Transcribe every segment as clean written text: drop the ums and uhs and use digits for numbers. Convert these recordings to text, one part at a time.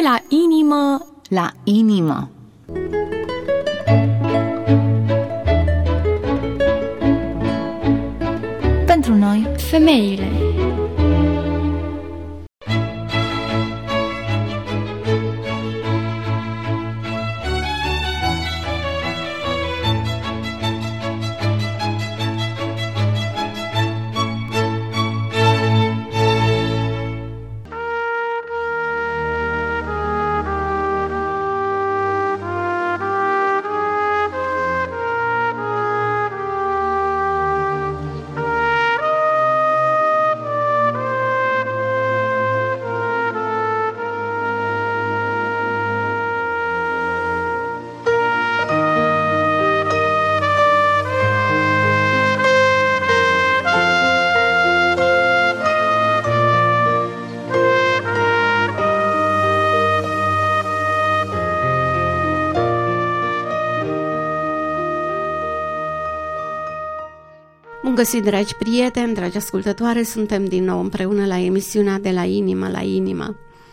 la inimă, la inimă. Pentru noi, femeile. Bun găsit, dragi prieteni, dragi ascultătoare, suntem din nou împreună la emisiunea De la inimă la inimă.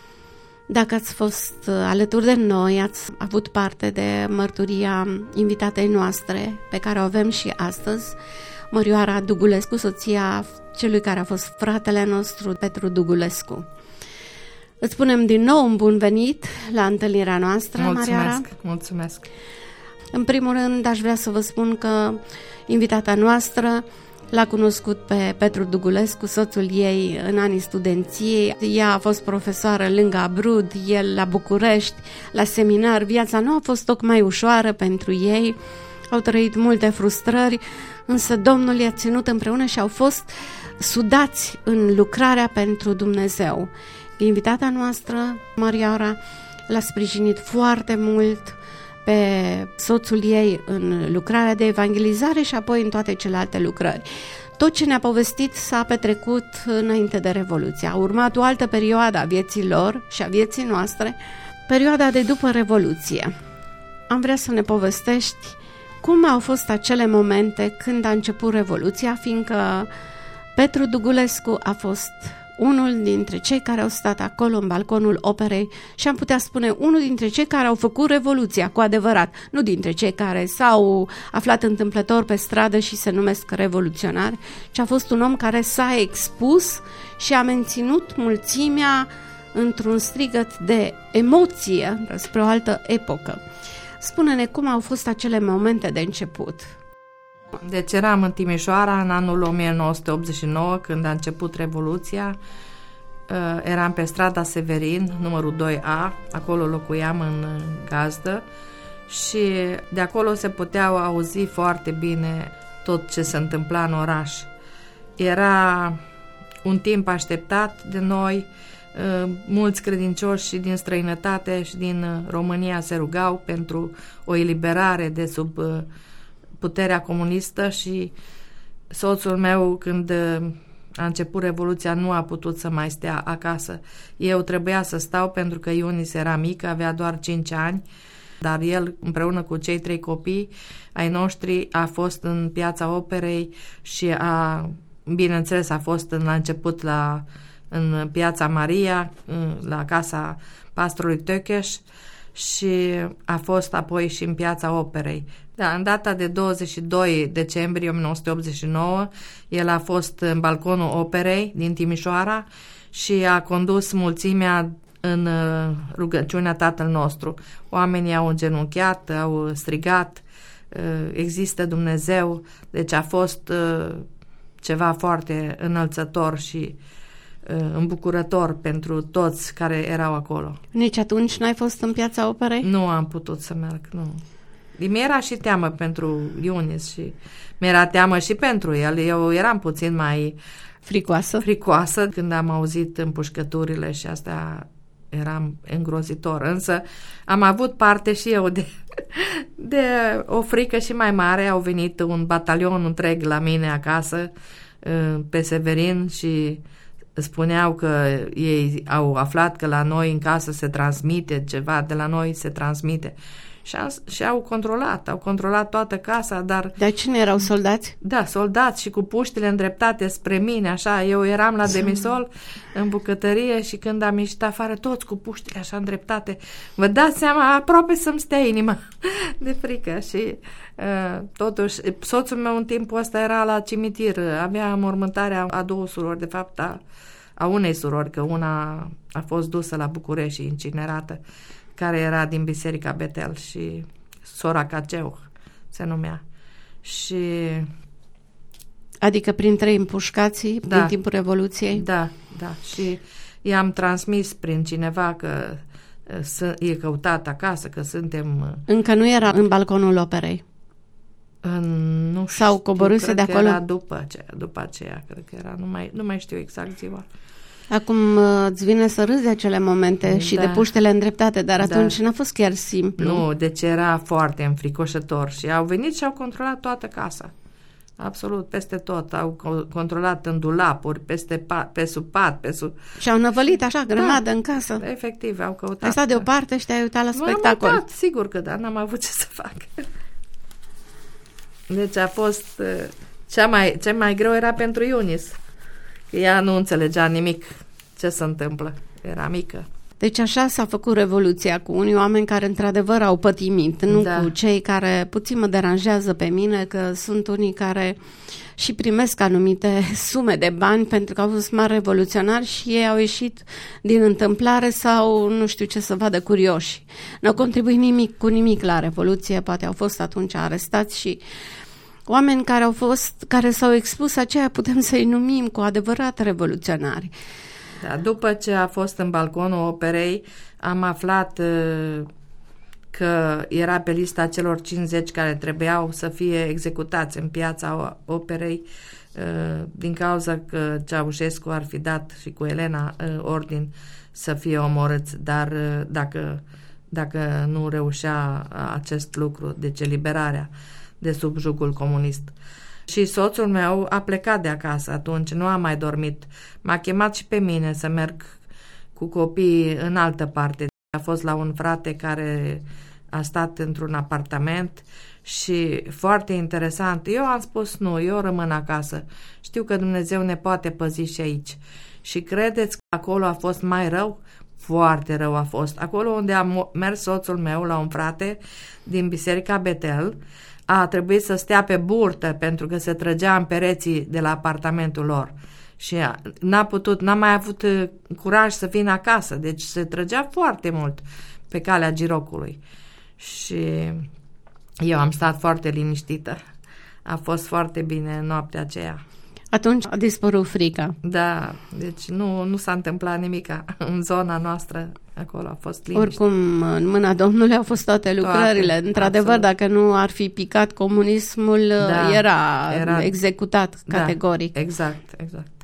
Dacă ați fost alături de noi, ați avut parte de mărturia invitatei noastre, pe care o avem și astăzi, Mărioara Dugulescu, soția celui care a fost fratele nostru, Petru Dugulescu. Îți spunem din nou un bun venit la întâlnirea noastră, Mărioara. Mulțumesc! În primul rând, aș vrea să vă spun că invitata noastră l-a cunoscut pe Petru Dugulescu, soțul ei, în anii studenției. Ea a fost profesoară lângă Abrud, el la București, la seminar. Viața nu a fost tocmai ușoară pentru ei, au trăit multe frustrări, însă Domnul i-a ținut împreună și au fost sudați în lucrarea pentru Dumnezeu. Invitata noastră, Mărioara, l-a sprijinit foarte mult pe soțul ei în lucrarea de evangelizare și apoi în toate celelalte lucrări. Tot ce ne-a povestit s-a petrecut înainte de Revoluție. A urmat o altă perioadă a vieții lor și a vieții noastre, perioada de după Revoluție. Am vrea să ne povestești cum au fost acele momente când a început Revoluția, fiindcă Petru Dugulescu a fost unul dintre cei care au stat acolo în balconul operei și am putea spune unul dintre cei care au făcut Revoluția cu adevărat, nu dintre cei care s-au aflat întâmplător pe stradă și se numesc revoluționari, ci a fost un om care s-a expus și a menținut mulțimea într-un strigăt de emoție spre o altă epocă. Spune-ne cum au fost acele momente de început. Deci eram în Timișoara în anul 1989, când a început Revoluția. Eram pe strada Severin, numărul 2A, acolo locuiam în gazdă și de acolo se puteau auzi foarte bine tot ce se întâmpla în oraș. Era un timp așteptat de noi, mulți credincioși din străinătate și din România se rugau pentru o eliberare de sub puterea comunistă și soțul meu, când a început Revoluția, nu a putut să mai stea acasă. Eu trebuia să stau pentru că Ionis era mic, avea doar 5 ani, dar el, împreună cu cei 3 copii ai noștri, a fost în Piața Operei și bineînțeles, a fost la început în Piața Maria, la casa pastorului Tökeș, și a fost apoi și în Piața Operei. Da, în data de 22 decembrie 1989, el a fost în balconul Operei din Timișoara și a condus mulțimea în rugăciunea Tatăl nostru. Oamenii au îngenunchiat, au strigat, există Dumnezeu, deci a fost ceva foarte înălțător și îmbucurător pentru toți care erau acolo. Nici atunci n-ai fost în Piața Operei? Nu am putut să merg, nu. Mi-era și teamă pentru Ionis și mi-era teamă și pentru el. Eu eram puțin mai fricoasă când am auzit împușcăturile și astea, eram îngrozitor. Însă am avut parte și eu de o frică și mai mare. Au venit un batalion întreg la mine acasă pe Severin și spuneau că ei au aflat că la noi în casă se transmite ceva, de la noi se transmite. și au controlat toată casa, dar... Dar cine erau, soldați? Da, soldați și cu puștile îndreptate spre mine, așa, eu eram la demisol în bucătărie și când am ieșit afară, toți cu puștile așa îndreptate, vă dați seama, aproape să-mi stea inima de frică și totuși, soțul meu în timpul ăsta era la cimitir, avea mormântarea a două surori, de fapt a unei surori, că una a fost dusă la București și incinerată, care era din Biserica Betel și sora Caceu se numea. Și... Adică printre împușcații din timpul Revoluției? Da. Și i-am transmis prin cineva că e căutat acasă, că suntem... Încă nu era în balconul operei? Nu sau coborâse de acolo? Era după aceea, cred că era, nu mai știu exact ziua. Acum îți vine să râzi de acele momente și de puștele îndreptate, dar atunci n-a fost chiar simplu. Nu, deci era foarte înfricoșător și au venit și au controlat toată casa. Absolut, peste tot. Au controlat în dulapuri, pe sub pat, Și au năvălit așa, grămadă în casă. Efectiv, au căutat. Ai stat deoparte și te-ai uitat la spectacol. M-am uitat, sigur că da, n-am avut ce să fac. Deci a fost... Cea mai greu era pentru Eunice. Ea nu înțelegea nimic ce se întâmplă. Era mică. Deci așa s-a făcut Revoluția, cu unii oameni care într-adevăr au pătimit, nu cu cei care puțin mă deranjează pe mine, că sunt unii care și primesc anumite sume de bani pentru că au fost mari revoluționari și ei au ieșit din întâmplare sau nu știu ce să vadă curioși. Nu au contribuit cu nimic la Revoluție, poate au fost atunci arestați și oameni care s-au expus, aceea putem să-i numim cu adevărat revoluționari. Da, după ce a fost în balconul operei, am aflat că era pe lista celor 50 care trebuiau să fie executați în piața operei din cauza că Ceaușescu ar fi dat și cu Elena ordin să fie omorâți, dar dacă nu reușea acest lucru, deci eliberarea de sub jugul comunist. Și soțul meu a plecat de acasă atunci, nu a mai dormit. M-a chemat și pe mine să merg cu copiii în altă parte. A fost la un frate care a stat într-un apartament și foarte interesant. Eu am spus nu, eu rămân acasă. Știu că Dumnezeu ne poate păzi și aici. Și credeți că acolo a fost mai rău? Foarte rău a fost. Acolo unde a mers soțul meu la un frate din Biserica Betel, a trebuit să stea pe burtă pentru că se trăgea în pereții de la apartamentul lor și n-a mai avut curaj să vină acasă, deci se trăgea foarte mult pe calea girocului și eu am stat foarte liniștită. A fost foarte bine noaptea aceea. Atunci a dispărut frica. Da, deci nu s-a întâmplat nimica în zona noastră. Acolo a fost liniște. Oricum, în mâna Domnului au fost toate lucrările. Într-adevăr, dacă nu ar fi picat comunismul, era executat categoric. Exact.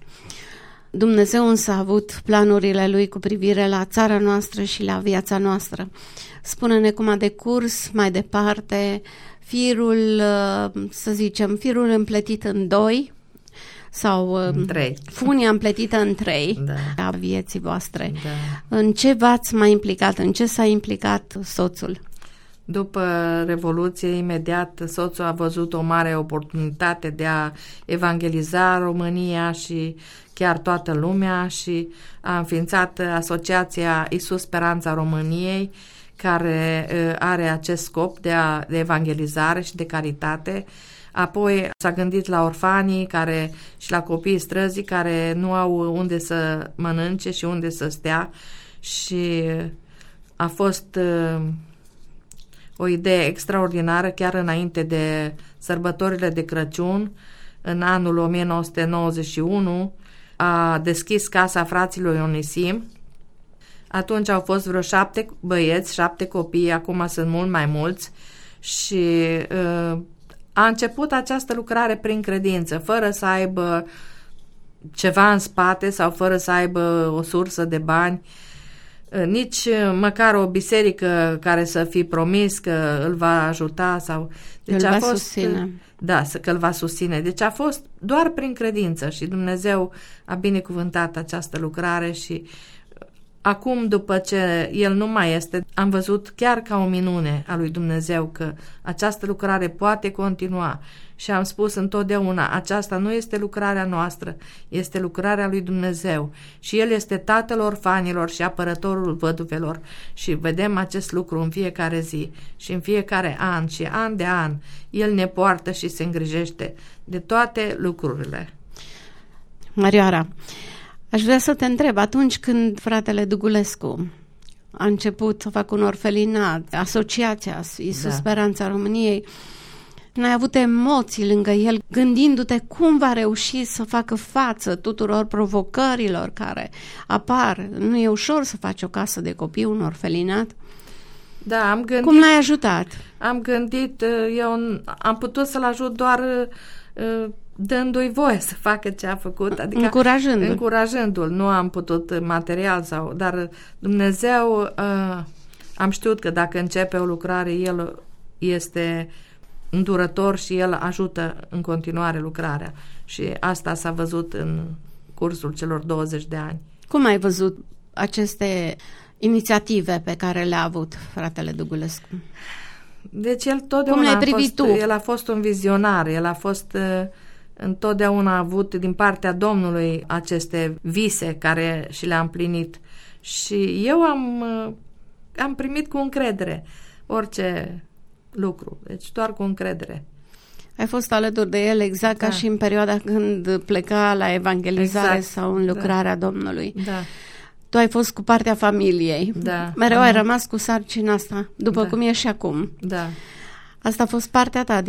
Dumnezeu însă a avut planurile Lui cu privire la țara noastră și la viața noastră. Spune-ne cum a decurs mai departe firul, să zicem, firul împletit în 2, sau funia împletită în 3 a vieții voastre. Da. În ce v-ați mai implicat? În ce s-a implicat soțul? După Revoluție, imediat, soțul a văzut o mare oportunitate de a evangeliza România și chiar toată lumea și a înființat Asociația Iisus Speranța României, care are acest scop de evangelizare și de caritate. Apoi s-a gândit la orfanii și la copiii străzii care nu au unde să mănânce și unde să stea și a fost o idee extraordinară chiar înainte de sărbătorile de Crăciun. În anul 1991 a deschis Casa Fraților Ionisim. Atunci au fost vreo 7 băieți, 7 copii, acum sunt mult mai mulți și a început această lucrare prin credință, fără să aibă ceva în spate sau fără să aibă o sursă de bani, nici măcar o biserică care să fi promis că îl va ajuta sau... Deci îl va susține. Da, că îl va susține. Deci a fost doar prin credință și Dumnezeu a binecuvântat această lucrare și acum, după ce el nu mai este, am văzut chiar ca o minune a lui Dumnezeu că această lucrare poate continua. Și am spus întotdeauna, aceasta nu este lucrarea noastră, este lucrarea lui Dumnezeu. Și El este tatăl orfanilor și apărătorul văduvelor. Și vedem acest lucru în fiecare zi și în fiecare an și an de an. El ne poartă și se îngrijește de toate lucrurile. Marioara, aș vrea să te întreb, atunci când fratele Dugulescu a început să facă un orfelinat, Asociația Iisus Speranța României, n-ai avut emoții lângă el, gândindu-te cum va reuși să facă față tuturor provocărilor care apar? Nu e ușor să faci o casă de copii, un orfelinat. Da, am gândit. Cum l-ai ajutat? Am gândit, eu am putut să-l ajut doar dându-i voie să facă ce a făcut, adică încurajându-l. Nu am putut material dar Dumnezeu, am știut că dacă începe o lucrare, El este îndurător și El ajută în continuare lucrarea. Și asta s-a văzut în cursul celor 20 de ani. Cum ai văzut aceste inițiative pe care le-a avut fratele Dugulescu? Deci el totdeauna el a fost un vizionar, el a fost întotdeauna avut din partea Domnului aceste vise care și le-a împlinit. Și eu am primit cu încredere orice lucru, deci doar cu încredere. Ai fost alături de el exact ca și în perioada când pleca la evangelizare sau în lucrarea Domnului. Da. Tu ai fost cu partea familiei. Da. Mereu ai rămas cu sarcina asta, după cum e și acum. Da. Asta a fost partea ta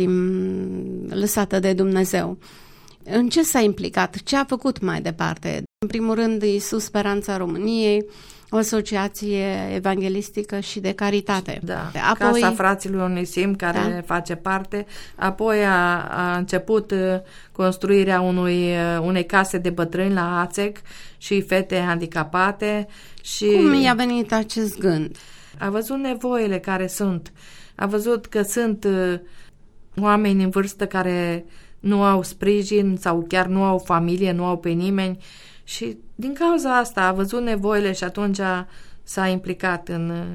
lăsată de Dumnezeu. În ce s-a implicat? Ce a făcut mai departe? În primul rând, Iisus Speranța României, o asociație evanghelistică și de caritate. Da, apoi, Casa Fraților Onisim, care face parte. Apoi a început construirea unei case de bătrâni la Ațec și fete handicapate. Și cum i-a venit acest gând? A văzut nevoile care sunt. A văzut că sunt oameni în vârstă care nu au sprijin sau chiar nu au familie, nu au pe nimeni. Și din cauza asta a văzut nevoile și atunci s-a implicat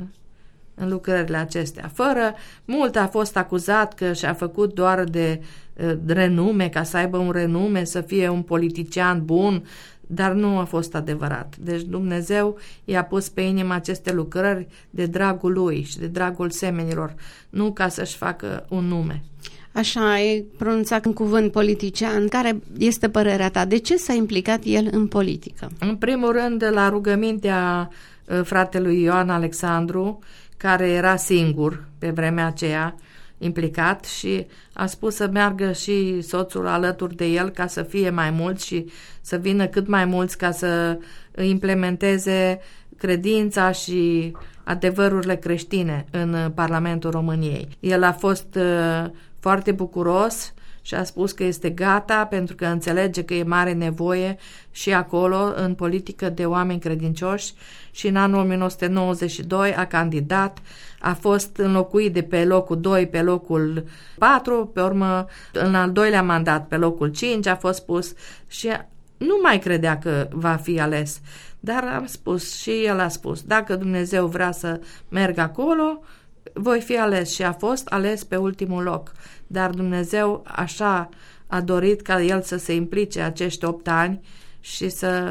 în lucrările acestea. Mult a fost acuzat că și-a făcut doar de renume, ca să aibă un renume, să fie un politician bun, dar nu a fost adevărat. Deci Dumnezeu i-a pus pe inimă aceste lucrări de dragul Lui și de dragul semenilor, nu ca să-și facă un nume. Așa, ai pronunțat un cuvânt politician. Care este părerea ta? De ce s-a implicat el în politică? În primul rând, la rugămintea fratelui Ioan Alexandru, care era singur pe vremea aceea implicat, și a spus să meargă și soțul alături de el ca să fie mai mulți și să vină cât mai mulți ca să implementeze credința și adevărurile creștine în Parlamentul României. El a fost foarte bucuros și a spus că este gata pentru că înțelege că e mare nevoie și acolo în politică de oameni credincioși, și în anul 1992 a candidat, a fost înlocuit de pe locul 2 pe locul 4, pe urmă în al doilea mandat pe locul 5 a fost pus și nu mai credea că va fi ales, dar am spus și el a spus, dacă Dumnezeu vrea să merg acolo, voi fi ales, și a fost ales pe ultimul loc. Dar Dumnezeu așa a dorit ca el să se implice acești 8 ani și să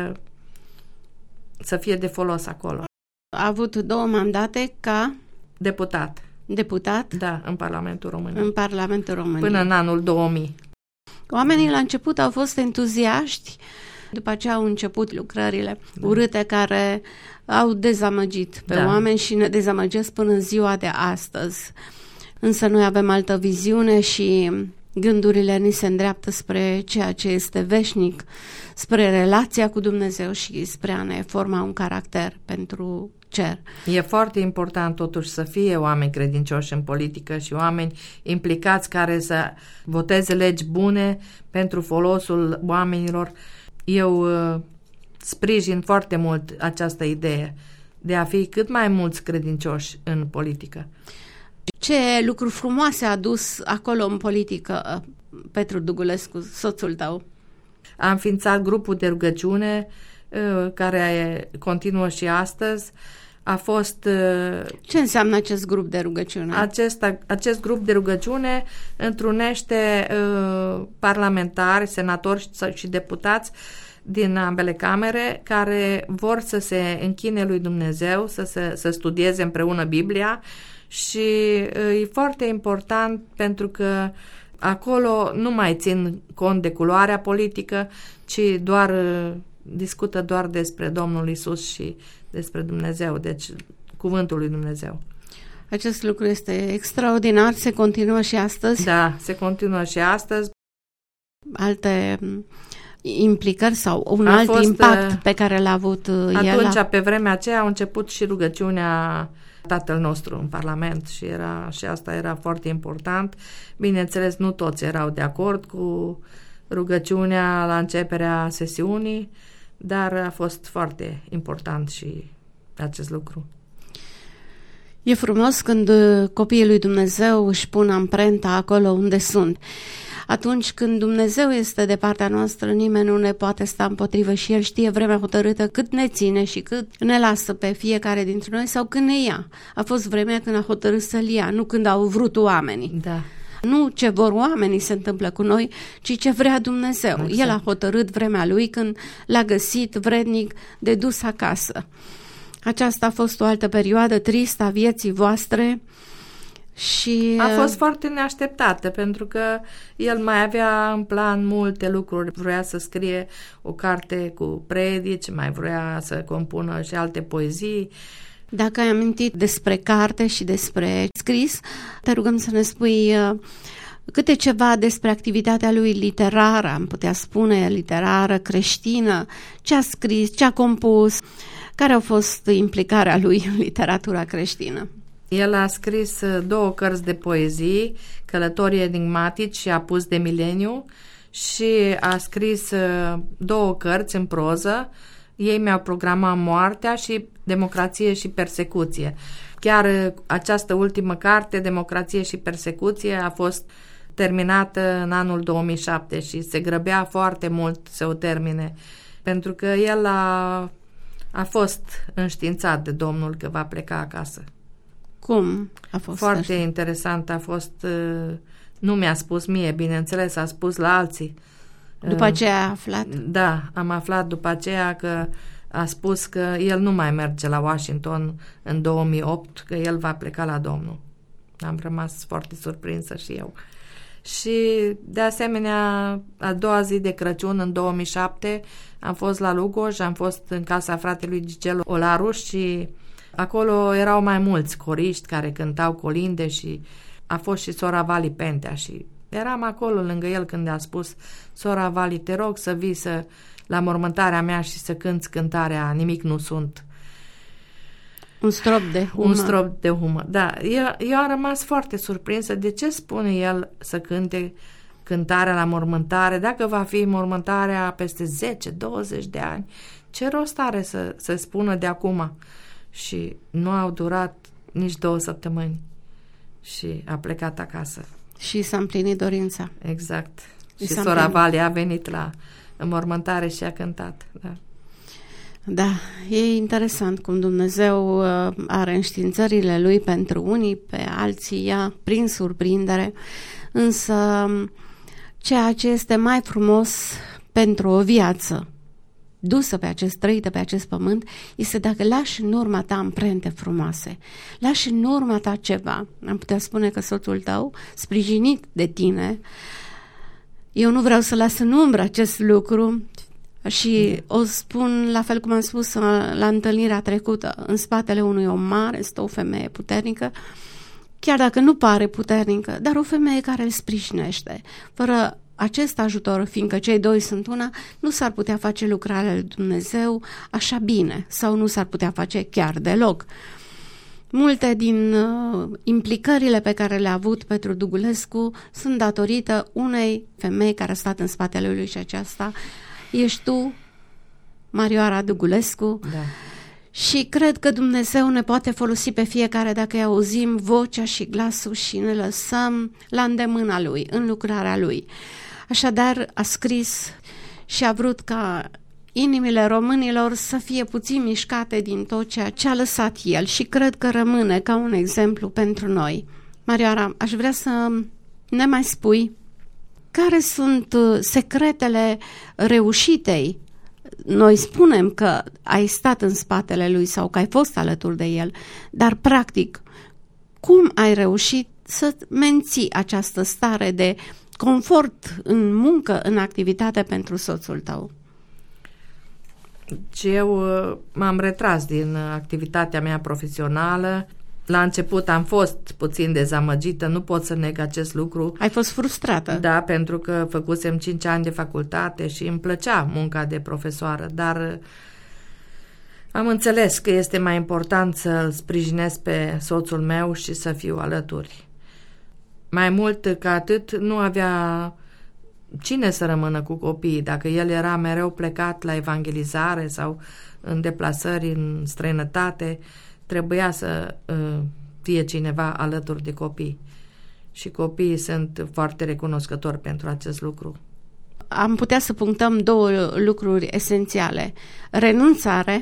fie de folos acolo. A avut 2 mandate ca deputat. Deputat? Da, în Parlamentul României. În Parlamentul României. Până în anul 2000. Oamenii la început au fost entuziaști, după aceea au început lucrările urâte care au dezamăgit pe oameni și ne dezamăgesc până în ziua de astăzi. Însă noi avem altă viziune și gândurile ni se îndreaptă spre ceea ce este veșnic, spre relația cu Dumnezeu și spre a ne forma un caracter pentru cer. E foarte important totuși să fie oameni credincioși în politică și oameni implicați care să voteze legi bune pentru folosul oamenilor. Eu sprijin foarte mult această idee de a fi cât mai mulți credincioși în politică. Ce lucruri frumoase a adus acolo în politică Petru Dugulescu, soțul tău? A înființat grupul de rugăciune care continuă și astăzi. A fost... Ce înseamnă acest grup de rugăciune? Acest grup de rugăciune întrunește parlamentari, senatori și deputați din ambele camere care vor să se închine lui Dumnezeu, să studieze împreună Biblia și e foarte important pentru că acolo nu mai țin cont de culoarea politică, ci discută doar despre Domnul Iisus și despre Dumnezeu, deci cuvântul lui Dumnezeu. Acest lucru este extraordinar, se continuă și astăzi? Da, se continuă și astăzi. Alte implicări sau alt impact pe care l-a avut el? Atunci, pe vremea aceea, a început și rugăciunea Tatăl nostru în Parlament și asta era foarte important. Bineînțeles, nu toți erau de acord cu rugăciunea la începerea sesiunii, dar a fost foarte important și acest lucru. E frumos când copiii lui Dumnezeu își pun amprenta acolo unde sunt. Atunci când Dumnezeu este de partea noastră, nimeni nu ne poate sta împotrivă și El știe vremea hotărâtă cât ne ține și cât ne lasă pe fiecare dintre noi sau când ne ia. A fost vremea când a hotărât să-L ia, nu când au vrut oamenii. Da. Nu ce vor oamenii se întâmplă cu noi, ci ce vrea Dumnezeu. Exact. El a hotărât vremea Lui când l-a găsit vrednic de dus acasă. Aceasta a fost o altă perioadă tristă a vieții voastre și... A fost foarte neașteptată, pentru că el mai avea în plan multe lucruri. Vrea să scrie o carte cu predici, mai vrea să compună și alte poezii. Dacă ai amintit despre carte și despre scris, te rugăm să ne spui câte ceva despre activitatea lui literară, am putea spune literară, creștină, ce a scris, ce a compus, care a fost implicarea lui în literatura creștină. El a scris 2 cărți de poezii, Călătorii enigmatici și Apus de mileniu, și a scris 2 cărți în proză, Ei mi-au programat moartea și Democrație și persecuție. Chiar această ultimă carte, Democrație și persecuție, a fost terminată în anul 2007 și se grăbea foarte mult să o termine, pentru că el a fost înștiințat de Domnul că va pleca acasă. Cum a fost? Foarte interesant a fost, nu mi-a spus mie, bineînțeles, a spus la alții. După aceea a aflat? Da, am aflat după aceea că a spus că el nu mai merge la Washington în 2008, că el va pleca la Domnul. Am rămas foarte surprinsă și eu. Și de asemenea, a doua zi de Crăciun în 2007 am fost la Lugoj, am fost în casa fratelui Gigel Olaru și acolo erau mai mulți coriști care cântau colinde și a fost și sora Vali Pentea și eram acolo lângă el când a spus: sora Vali, te rog să vii la mormântarea mea și să cânți cântarea Nimic nu sunt. Un strop de humă. Un strop de humă, da. Eu am rămas foarte surprinsă de ce spune el să cânte cântarea la mormântare, dacă va fi mormântarea peste 10-20 de ani. Ce rost are să spună de acum? Și nu au durat nici 2 săptămâni și a plecat acasă. Și s-a împlinit dorința. Exact. Și sora Vale a venit la înmormântare și a cântat. Da. Da, e interesant cum Dumnezeu are înștiințările Lui pentru unii, pe alții ia prin surprindere, însă ceea ce este mai frumos pentru o viață trăită pe acest pământ, este dacă lași în urma ta amprente frumoase, lași în urma ta ceva. Am putea spune că soțul tău, sprijinit de tine, eu nu vreau să las în umbră acest lucru și o spun la fel cum am spus la întâlnirea trecută, în spatele unui om mare stă o femeie puternică, chiar dacă nu pare puternică, dar o femeie care îl sprijinește. Fără acest ajutor, fiindcă cei 2 sunt una, nu s-ar putea face lucrarea lui Dumnezeu așa bine sau nu s-ar putea face chiar deloc. Multe din implicările pe care le-a avut Petru Dugulescu sunt datorită unei femei care a stat în spatele lui și aceasta ești tu, Marioara Dugulescu. Da. Și cred că Dumnezeu ne poate folosi pe fiecare dacă îi auzim vocea și glasul și ne lăsăm la îndemâna Lui, în lucrarea Lui. Așadar, a scris și a vrut ca inimile românilor să fie puțin mișcate din tot ceea ce a lăsat el și cred că rămâne ca un exemplu pentru noi. Marioara, aș vrea să ne mai spui care sunt secretele reușitei. Noi spunem că ai stat în spatele lui sau că ai fost alături de el, dar practic, cum ai reușit să menții această stare de confort în muncă, în activitate pentru soțul tău? Eu m-am retras din activitatea mea profesională. La început am fost puțin dezamăgită, nu pot să neg acest lucru. Ai fost frustrată? Da, pentru că făcusem 5 ani de facultate și îmi plăcea munca de profesoară, dar am înțeles că este mai important să-l sprijinesc pe soțul meu și să fiu alături. Mai mult ca atât, nu avea cine să rămână cu copiii. Dacă el era mereu plecat la evangelizare sau în deplasări în străinătate, trebuia să fie cineva alături de copii. Și copiii sunt foarte recunoscători pentru acest lucru. Am putea să punctăm 2 lucruri esențiale. Renunțare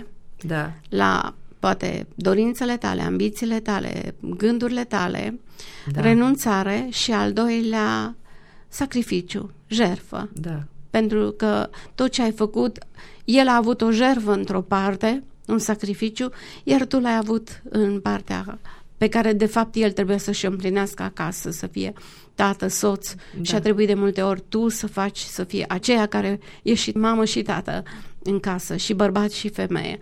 la poate dorințele tale, ambițiile tale, gândurile tale, renunțare și al doilea sacrificiu, jertfă. Pentru că tot ce ai făcut, el a avut o jertfă într-o parte, un sacrificiu, iar tu l-ai avut în partea pe care de fapt el trebuie să-și împlinească acasă, să fie tată, soț și a trebuit de multe ori tu să faci să fie aceea care e și mamă și tată în casă, și bărbat și femeie.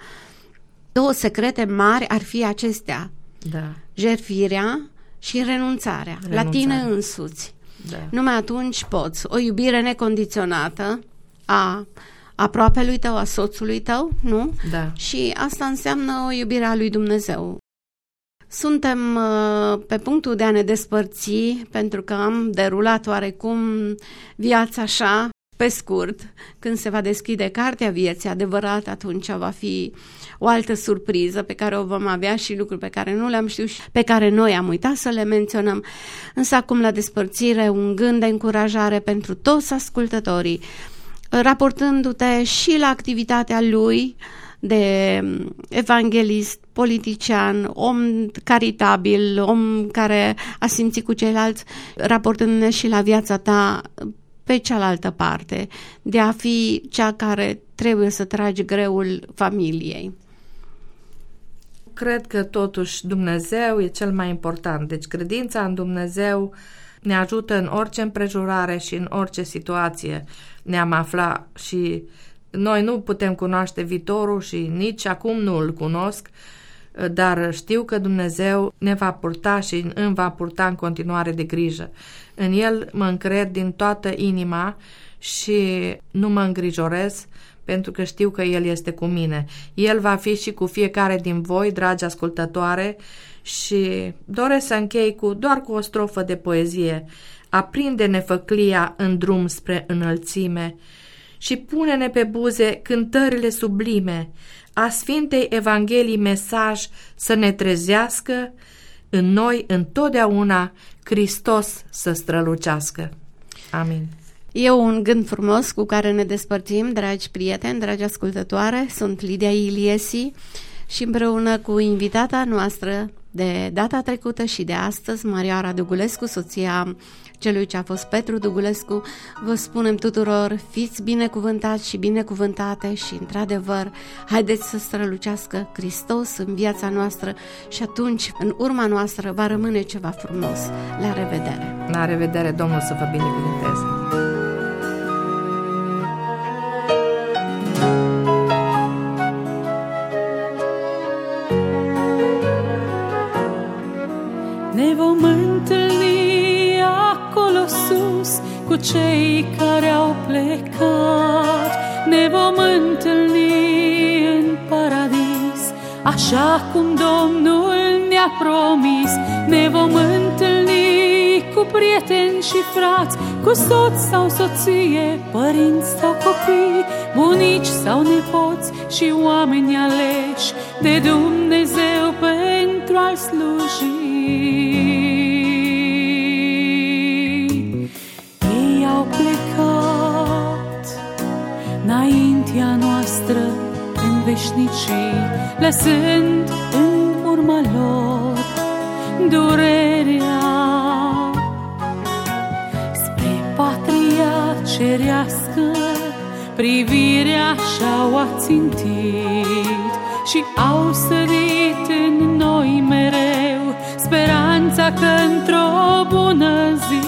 2 secrete mari ar fi acestea. Jertfirea și renunțarea la tine însuți. Numai atunci poți. O iubire necondiționată a aproapelui tău, a soțului tău, nu? Și asta înseamnă o iubire a lui Dumnezeu. Suntem pe punctul de a ne despărți, pentru că am derulat oarecum viața așa, pe scurt. Când se va deschide cartea vieții adevărat, atunci va fi o altă surpriză pe care o vom avea și lucruri pe care nu le-am știut și pe care noi am uitat să le menționăm. Însă acum la despărțire un gând de încurajare pentru toți ascultătorii, raportându-te și la activitatea lui de evanghelist, politician, om caritabil, om care a simțit cu ceilalți, raportându-ne și la viața ta pe cealaltă parte, de a fi cea care trebuie să tragi greul familiei. Cred că totuși Dumnezeu e cel mai important. Deci credința în Dumnezeu ne ajută în orice împrejurare și în orice situație ne-am afla, și noi nu putem cunoaște viitorul și nici acum nu îl cunosc, dar știu că Dumnezeu ne va purta și îmi va purta în continuare de grijă. În El mă încred din toată inima și nu mă îngrijorez, pentru că știu că El este cu mine. El va fi și cu fiecare din voi, dragi ascultătoare, și doresc să închei doar cu o strofă de poezie. Aprinde-ne făclia în drum spre înălțime și pune-ne pe buze cântările sublime a Sfintei Evanghelii mesaj să ne trezească, în noi întotdeauna Hristos să strălucească. Amin. E un gând frumos cu care ne despărțim, dragi prieteni, dragi ascultătoare. Sunt Lidia Iliesi și împreună cu invitata noastră de data trecută și de astăzi, Marioara Dugulescu, soția celui ce a fost Petru Dugulescu, vă spunem tuturor, fiți binecuvântați și binecuvântate și, într-adevăr, haideți să strălucească Hristos în viața noastră și atunci, în urma noastră, va rămâne ceva frumos. La revedere! La revedere, Domnul să vă binecuvânteze! Ne vom întâlni acolo sus cu cei care au plecat. Ne vom întâlni în paradis, așa cum Domnul ne-a promis. Ne vom întâlni cu prieteni și frați, cu soț sau soție, părinți sau copii, bunici sau nepoți și oameni aleși de Dumnezeu pentru a-L sluji. Ei au plecat înaintea noastră veșnicii, lăsând în urma lor durerea. Spre patria cerească privirea și-au ațintit și au sărit în noi mereu speranța că într-o bună zi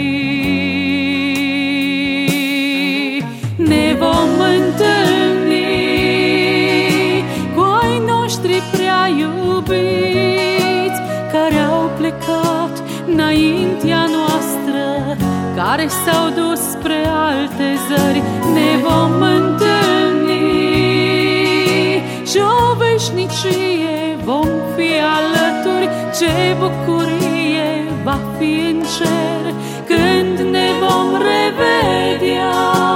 ne vom întâlni cu ai noștri prea iubiți, care au plecat înaintea noastră, care s-au dus spre alte zări. Ne vom întâlni și o veșnicie vom fi alături. Ce bucurie va fi în cer când ne vom revedea.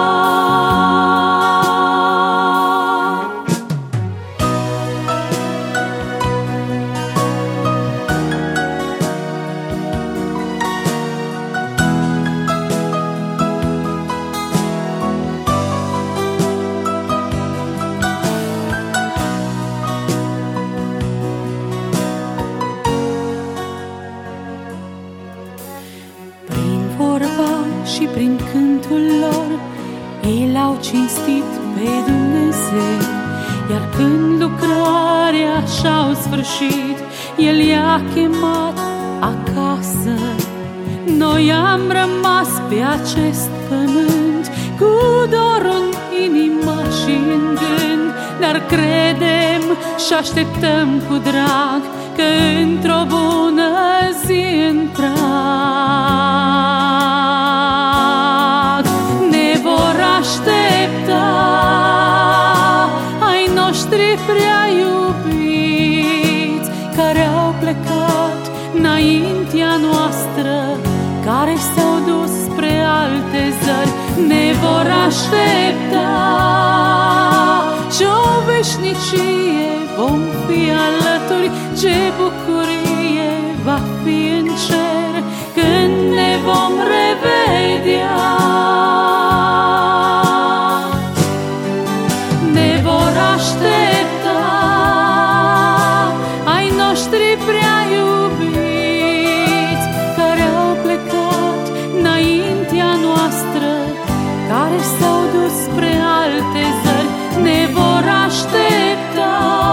Și prin cântul lor ei l-au cinstit pe Dumnezeu, iar când lucrarea și-au sfârșit, El i-a chemat acasă. Noi am rămas pe acest pământ cu dor în inimă și în gând, dar credem și așteptăm cu drag că într-o bună zi în prag ne vor aștepta ai noștri prea iubiți, care au plecat înaintea noastră, care s-au dus spre alte zări. Ne vor aștepta și o veșnicie vom fi alături. Ce bucurie va fi în cer când ne vom revedea. Ne vor aștepta ai noștri prea iubiți, care au plecat înaintea noastră, care s-au dus spre alte zări. Ne vor aștepta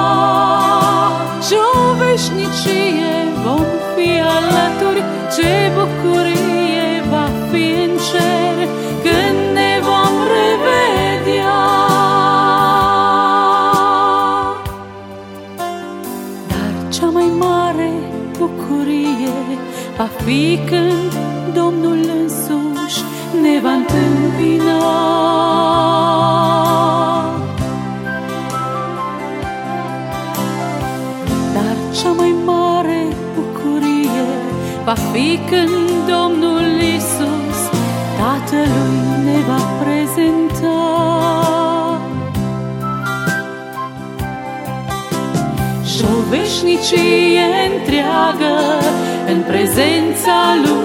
și o veșnicie vom fi alături. Ce bucurie va fi în cer când ne vom revedea. Dar cea mai mare bucurie va fi când Domnul însuși ne va întâmpina. Dar cea mai mare bucurie va fi când Domnul Iisus Tatălui ne va prezenta. Și-o veșnicie întreagă în prezența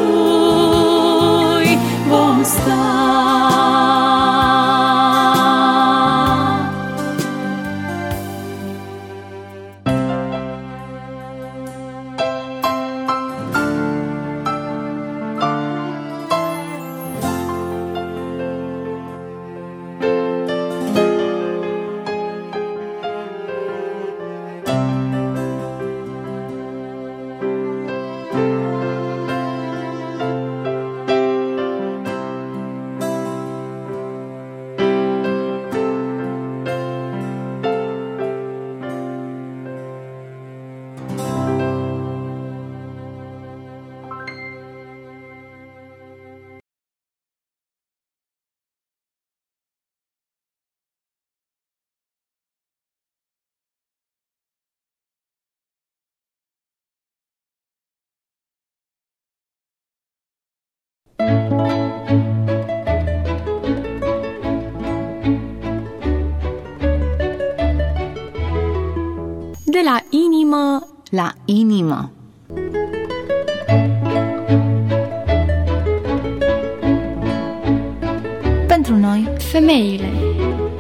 Lui vom sta. De la inimă la inimă. Pentru noi, femeile.